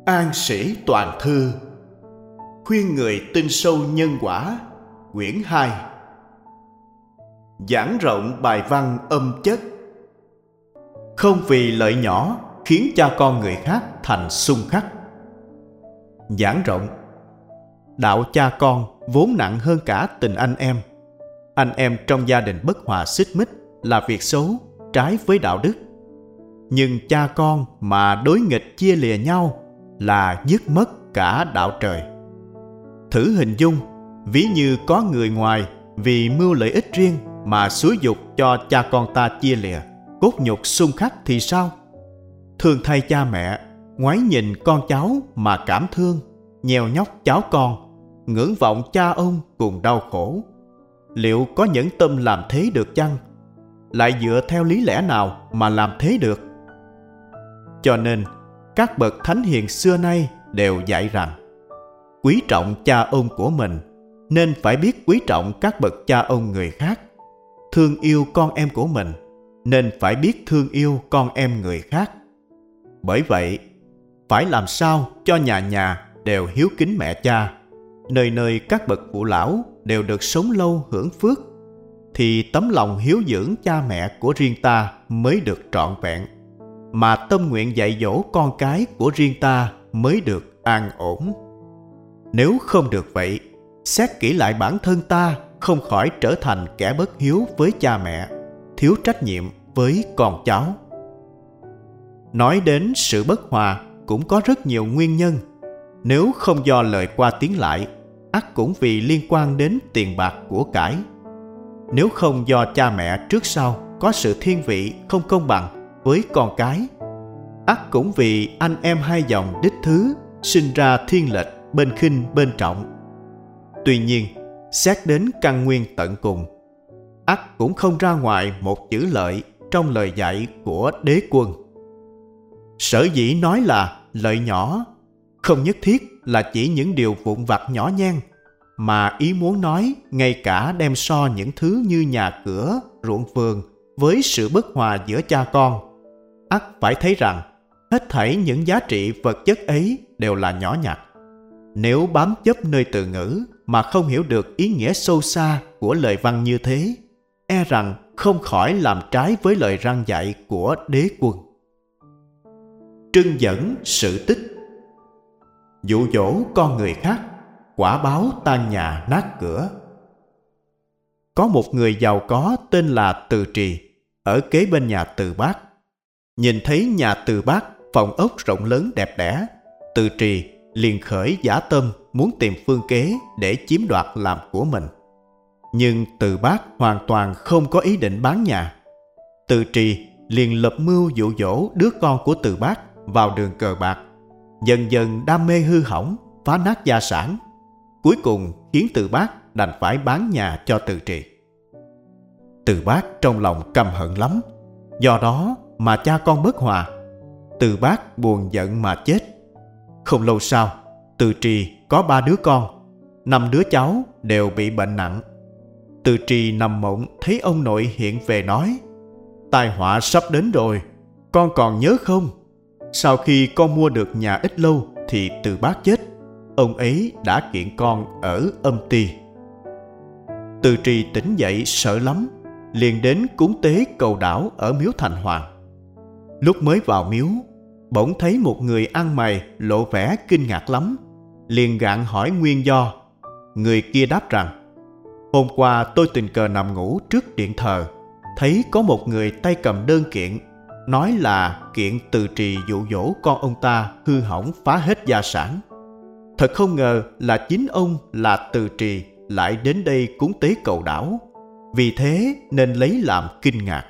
An Sĩ Toàn Thư. Khuyên người tin sâu nhân quả. Quyển 2. Giảng rộng bài văn âm chất. Không vì lợi nhỏ khiến cha con người khác thành xung khắc. Giảng rộng. Đạo cha con vốn nặng hơn cả tình anh em. Anh em trong gia đình bất hòa xích mích là việc xấu, trái với đạo đức. Nhưng cha con mà đối nghịch chia lìa nhau là dứt mất cả đạo trời. Thử hình dung, ví như có người ngoài vì mưu lợi ích riêng mà xúi giục cho cha con ta chia lìa, cốt nhục xung khắc thì sao? Thương thay cha mẹ, ngoái nhìn con cháu mà cảm thương, nheo nhóc cháu con, ngưỡng vọng cha ông cùng đau khổ. Liệu có nhẫn tâm làm thế được chăng? Lại dựa theo lý lẽ nào mà làm thế được? Cho nên, các bậc thánh hiền xưa nay đều dạy rằng quý trọng cha ông của mình nên phải biết quý trọng các bậc cha ông người khác. Thương yêu con em của mình nên phải biết thương yêu con em người khác. Bởi vậy, phải làm sao cho nhà nhà đều hiếu kính mẹ cha, nơi nơi các bậc phụ lão đều được sống lâu hưởng phước, thì tấm lòng hiếu dưỡng cha mẹ của riêng ta mới được trọn vẹn, mà tâm nguyện dạy dỗ con cái của riêng ta mới được an ổn. Nếu không được vậy, xét kỹ lại bản thân ta không khỏi trở thành kẻ bất hiếu với cha mẹ, thiếu trách nhiệm với con cháu. Nói đến sự bất hòa cũng có rất nhiều nguyên nhân. Nếu không do lời qua tiếng lại, ắt cũng vì liên quan đến tiền bạc của cải. Nếu không do cha mẹ trước sau có sự thiên vị không công bằng với con cái, ắt cũng vì anh em hai dòng đích thứ sinh ra thiên lệch bên khinh bên trọng. Tuy nhiên, xét đến căn nguyên tận cùng, ắt cũng không ra ngoài một chữ lợi trong lời dạy của Đế Quân. Sở dĩ nói là lợi nhỏ, không nhất thiết là chỉ những điều vụn vặt nhỏ nhen, mà ý muốn nói ngay cả đem so những thứ như nhà cửa, ruộng vườn với sự bất hòa giữa cha con, ắt phải thấy rằng hết thảy những giá trị vật chất ấy đều là nhỏ nhặt. Nếu bám chấp nơi từ ngữ mà không hiểu được ý nghĩa sâu xa của lời văn như thế, e rằng không khỏi làm trái với lời răn dạy của Đế Quân. Trưng dẫn sự tích. Dụ dỗ con người khác, quả báo tan nhà nát cửa. Có một người giàu có tên là Từ Trì, ở kế bên nhà Từ Bác. Nhìn thấy nhà Từ Bác phòng ốc rộng lớn đẹp đẽ, Từ Trì liền khởi dã tâm muốn tìm phương kế để chiếm đoạt làm của mình. Nhưng Từ Bác hoàn toàn không có ý định bán nhà. Từ Trì liền lập mưu dụ dỗ đứa con của Từ Bác vào đường cờ bạc, dần dần đam mê hư hỏng, phá nát gia sản, cuối cùng khiến Từ Bác đành phải bán nhà cho Từ Trì. Từ Bác trong lòng căm hận lắm, do đó mà cha con bất hòa. Từ Bác buồn giận mà chết. Không lâu sau, Từ Trì có 3 đứa con, 5 đứa cháu đều bị bệnh nặng. Từ Trì nằm mộng thấy ông nội hiện về nói: tai họa sắp đến rồi, con còn nhớ không? Sau khi con mua được nhà ít lâu thì Từ Bác chết, ông ấy đã kiện con ở âm ty. Từ Trì tỉnh dậy sợ lắm, liền đến cúng tế cầu đảo ở miếu Thành Hoàng. Lúc mới vào miếu, bỗng thấy một người ăn mày lộ vẻ kinh ngạc lắm, liền gạn hỏi nguyên do. Người kia đáp rằng: hôm qua tôi tình cờ nằm ngủ trước điện thờ, thấy có một người tay cầm đơn kiện, nói là kiện Từ Trì dụ dỗ con ông ta hư hỏng phá hết gia sản. Thật không ngờ là chính ông là Từ Trì lại đến đây cúng tế cầu đảo, vì thế nên lấy làm kinh ngạc.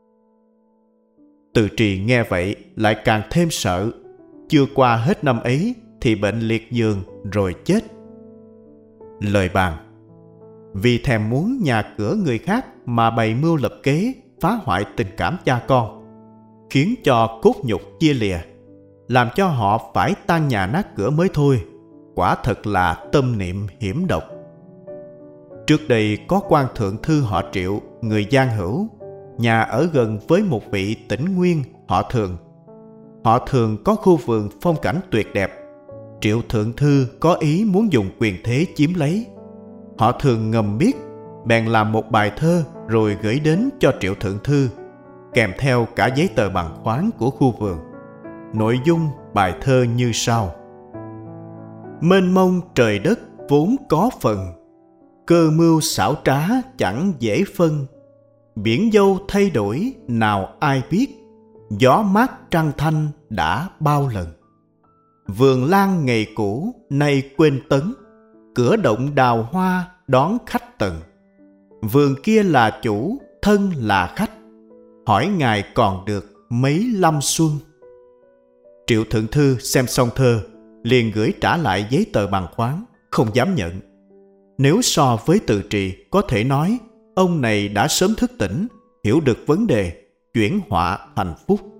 Từ Trì nghe vậy lại càng thêm sợ. Chưa qua hết năm ấy thì bệnh liệt giường rồi chết. Lời bàn: vì thèm muốn nhà cửa người khác mà bày mưu lập kế phá hoại tình cảm cha con, khiến cho cốt nhục chia lìa, làm cho họ phải tan nhà nát cửa mới thôi. Quả thật là tâm niệm hiểm độc. Trước đây có quan thượng thư họ Triệu, người Giang Hữu, nhà ở gần với một vị tỉnh nguyên họ Thường. Họ Thường có khu vườn phong cảnh tuyệt đẹp, Triệu Thượng Thư có ý muốn dùng quyền thế chiếm lấy. Họ thường ngầm biết, bèn làm một bài thơ rồi gửi đến cho Triệu Thượng Thư, kèm theo cả giấy tờ bằng khoáng của khu vườn. Nội dung bài thơ như sau: mênh mông trời đất vốn có phần, cơ mưu xảo trá chẳng dễ phân. Biển dâu thay đổi nào ai biết, gió mát trăng thanh đã bao lần. Vườn lan ngày cũ nay quên tấn, cửa động đào hoa đón khách tần. Vườn kia là chủ, thân là khách, hỏi ngài còn được mấy lâm xuân. Triệu Thượng Thư xem xong thơ, liền gửi trả lại giấy tờ bằng khoáng, không dám nhận. Nếu so với Từ Trì, có thể nói ông này đã sớm thức tỉnh, hiểu được vấn đề, chuyển họa thành phúc.